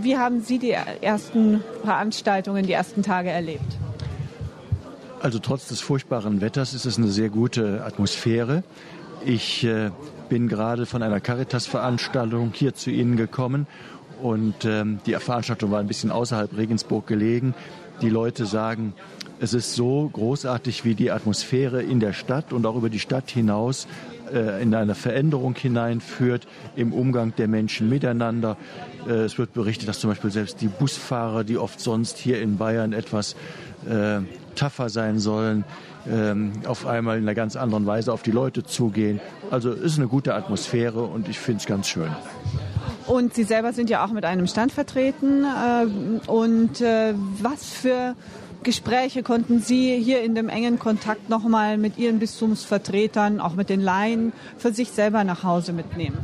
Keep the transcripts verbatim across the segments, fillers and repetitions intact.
wie haben Sie die ersten Veranstaltungen, die ersten Tage erlebt? Also trotz des furchtbaren Wetters ist es eine sehr gute Atmosphäre. Ich äh, bin gerade von einer Caritas-Veranstaltung hier zu Ihnen gekommen und ähm, die Veranstaltung war ein bisschen außerhalb Regensburg gelegen. Die Leute sagen, es ist so großartig, wie die Atmosphäre in der Stadt und auch über die Stadt hinaus äh, in eine Veränderung hineinführt im Umgang der Menschen miteinander. Äh, es wird berichtet, dass zum Beispiel selbst die Busfahrer, die oft sonst hier in Bayern etwas äh, tougher sein sollen, ähm, auf einmal in einer ganz anderen Weise auf die Leute zugehen. Also es ist eine gute Atmosphäre und ich finde es ganz schön. Und Sie selber sind ja auch mit einem Stand vertreten. Äh, und äh, was für Gespräche konnten Sie hier in dem engen Kontakt nochmal mit Ihren Bistumsvertretern, auch mit den Laien, für sich selber nach Hause mitnehmen?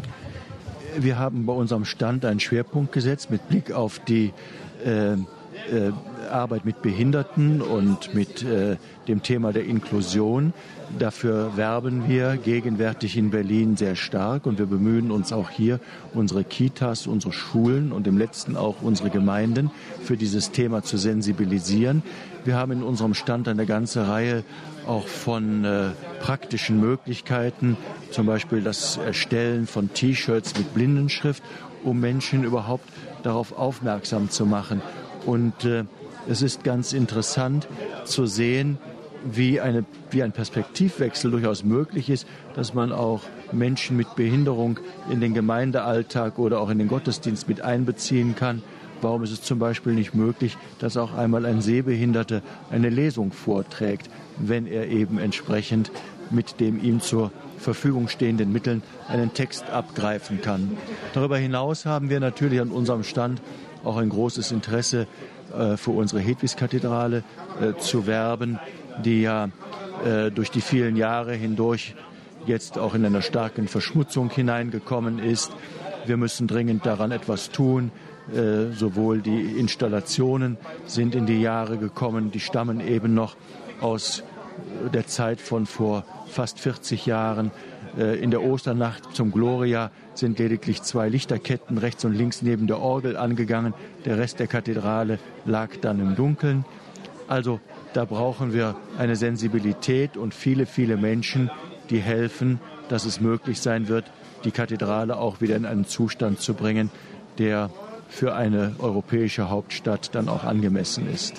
Wir haben bei unserem Stand einen Schwerpunkt gesetzt mit Blick auf die äh, äh, Arbeit mit Behinderten und mit äh, dem Thema der Inklusion. Dafür werben wir gegenwärtig in Berlin sehr stark und wir bemühen uns auch hier, unsere Kitas, unsere Schulen und im letzten auch unsere Gemeinden für dieses Thema zu sensibilisieren. Wir haben in unserem Stand eine ganze Reihe auch von äh, praktischen Möglichkeiten, zum Beispiel das Erstellen von T-Shirts mit Blindenschrift, um Menschen überhaupt darauf aufmerksam zu machen. Und äh, es ist ganz interessant zu sehen, wie, eine, wie ein Perspektivwechsel durchaus möglich ist, dass man auch Menschen mit Behinderung in den Gemeindealltag oder auch in den Gottesdienst mit einbeziehen kann. Warum ist es zum Beispiel nicht möglich, dass auch einmal ein Sehbehinderter eine Lesung vorträgt, wenn er eben entsprechend mit dem ihm zur Verfügung stehenden Mitteln einen Text abgreifen kann. Darüber hinaus haben wir natürlich an unserem Stand auch ein großes Interesse äh, für unsere Hedwigskathedrale äh, zu werben, die ja äh, durch die vielen Jahre hindurch jetzt auch in einer starken Verschmutzung hineingekommen ist. Wir müssen dringend daran etwas tun. Äh, sowohl die Installationen sind in die Jahre gekommen, die stammen eben noch aus der Zeit von vor fast vierzig Jahren. Äh, in der Osternacht zum Gloria sind lediglich zwei Lichterketten rechts und links neben der Orgel angegangen. Der Rest der Kathedrale lag dann im Dunkeln. Also da brauchen wir eine Sensibilität und viele, viele Menschen, die helfen, dass es möglich sein wird, die Kathedrale auch wieder in einen Zustand zu bringen, der für eine europäische Hauptstadt dann auch angemessen ist.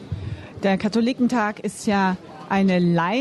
Der Katholikentag ist ja eine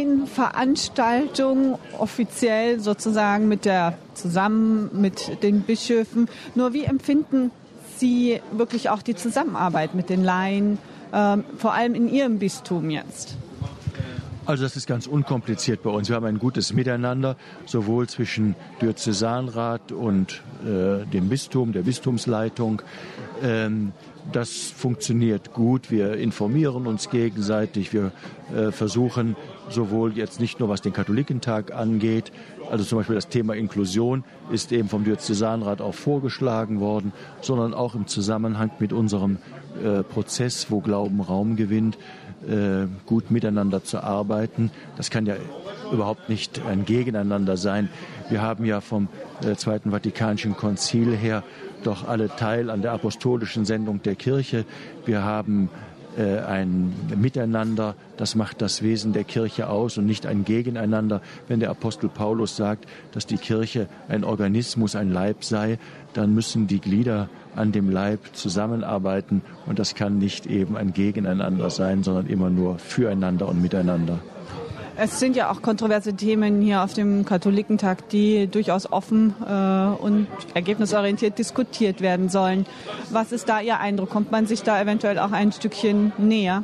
Laienveranstaltung, offiziell sozusagen mit der, zusammen mit den Bischöfen. Nur wie empfinden Sie wirklich auch die Zusammenarbeit mit den Laien, äh, vor allem in Ihrem Bistum jetzt? Also das ist ganz unkompliziert bei uns. Wir haben ein gutes Miteinander, sowohl zwischen Diözesanrat und äh, dem Bistum, der Bistumsleitung. Ähm, das funktioniert gut. Wir informieren uns gegenseitig. Wir äh, versuchen sowohl jetzt nicht nur, was den Katholikentag angeht, also zum Beispiel das Thema Inklusion ist eben vom Diözesanrat auch vorgeschlagen worden, sondern auch im Zusammenhang mit unserem äh, Prozess, wo Glauben Raum gewinnt, äh, gut miteinander zu arbeiten. Das kann ja überhaupt nicht ein Gegeneinander sein. Wir haben ja vom äh, Zweiten Vatikanischen Konzil her doch alle Teil an der apostolischen Sendung der Kirche. Wir haben äh, ein Miteinander, das macht das Wesen der Kirche aus und nicht ein Gegeneinander. Wenn der Apostel Paulus sagt, dass die Kirche ein Organismus, ein Leib sei, dann müssen die Glieder an dem Leib zusammenarbeiten und das kann nicht eben ein Gegeneinander sein, sondern immer nur füreinander und miteinander. Es sind ja auch kontroverse Themen hier auf dem Katholikentag, die durchaus offen äh, und ergebnisorientiert diskutiert werden sollen. Was ist da Ihr Eindruck? Kommt man sich da eventuell auch ein Stückchen näher?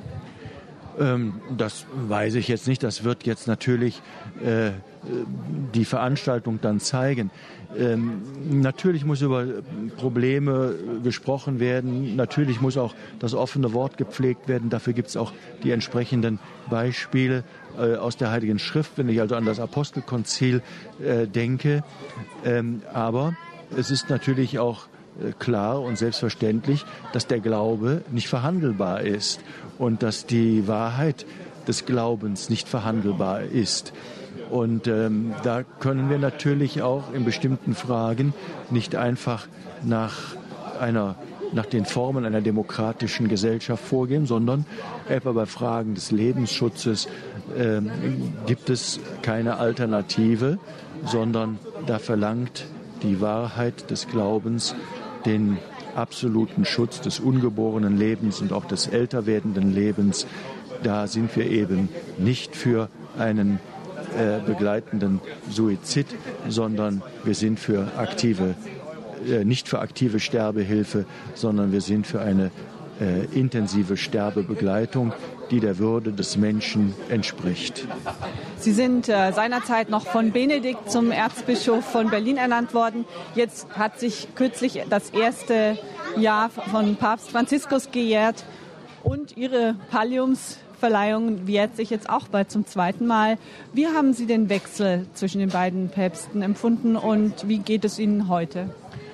Ähm, das weiß ich jetzt nicht. Das wird jetzt natürlich äh, die Veranstaltung dann zeigen. Ähm, natürlich muss über Probleme gesprochen werden. Natürlich muss auch das offene Wort gepflegt werden. Dafür gibt es auch die entsprechenden Beispiele äh, aus der Heiligen Schrift, wenn ich also an das Apostelkonzil äh, denke. Ähm, aber es ist natürlich auch äh, klar und selbstverständlich, dass der Glaube nicht verhandelbar ist und dass die Wahrheit des Glaubens nicht verhandelbar ist. Und ähm, da können wir natürlich auch in bestimmten Fragen nicht einfach nach einer nach den Formen einer demokratischen Gesellschaft vorgehen, sondern etwa bei Fragen des Lebensschutzes äh, gibt es keine Alternative, sondern da verlangt die Wahrheit des Glaubens den absoluten Schutz des ungeborenen Lebens und auch des älter werdenden Lebens. Da sind wir eben nicht für einen äh, begleitenden Suizid, sondern wir sind für aktive, äh, nicht für aktive Sterbehilfe, sondern wir sind für eine äh, intensive Sterbebegleitung, die der Würde des Menschen entspricht. Sie sind äh, seinerzeit noch von Benedikt zum Erzbischof von Berlin ernannt worden. Jetzt hat sich kürzlich das erste Jahr von Papst Franziskus gejährt und Ihre Palliumsverleihung jährt sich jetzt auch bald zum zweiten Mal. Wie haben Sie den Wechsel zwischen den beiden Päpsten empfunden und wie geht es Ihnen heute?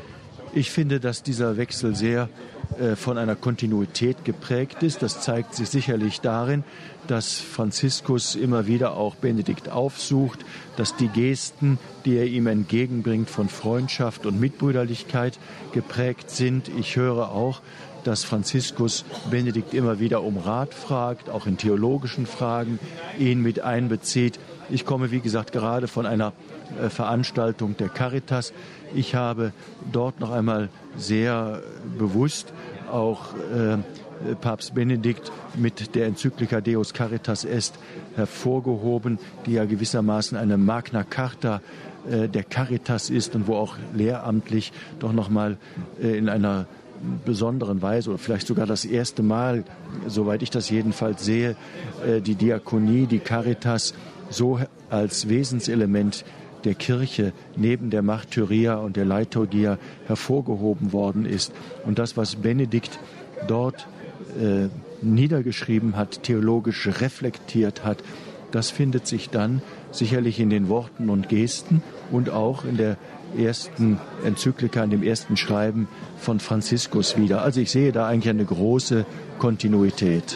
Ich finde, dass dieser Wechsel sehr äh, von einer Kontinuität geprägt ist. Das zeigt sich sicherlich darin, dass Franziskus immer wieder auch Benedikt aufsucht, dass die Gesten, die er ihm entgegenbringt, von Freundschaft und Mitbrüderlichkeit geprägt sind. Ich höre auch, dass Franziskus Benedikt immer wieder um Rat fragt, auch in theologischen Fragen, ihn mit einbezieht. Ich komme, wie gesagt, gerade von einer äh, Veranstaltung der Caritas. Ich habe dort noch einmal sehr bewusst auch äh, Papst Benedikt mit der Enzyklika Deus Caritas Est hervorgehoben, die ja gewissermaßen eine Magna Carta äh, der Caritas ist und wo auch lehramtlich doch noch mal äh, in einer besonderen Weise oder vielleicht sogar das erste Mal, soweit ich das jedenfalls sehe, äh, die Diakonie, die Caritas so als Wesenselement der Kirche neben der Martyria und der Liturgia hervorgehoben worden ist. Und das, was Benedikt dort äh, niedergeschrieben hat, theologisch reflektiert hat, das findet sich dann sicherlich in den Worten und Gesten und auch in der ersten Enzyklika, in dem ersten Schreiben von Franziskus wieder. Also ich sehe da eigentlich eine große Kontinuität.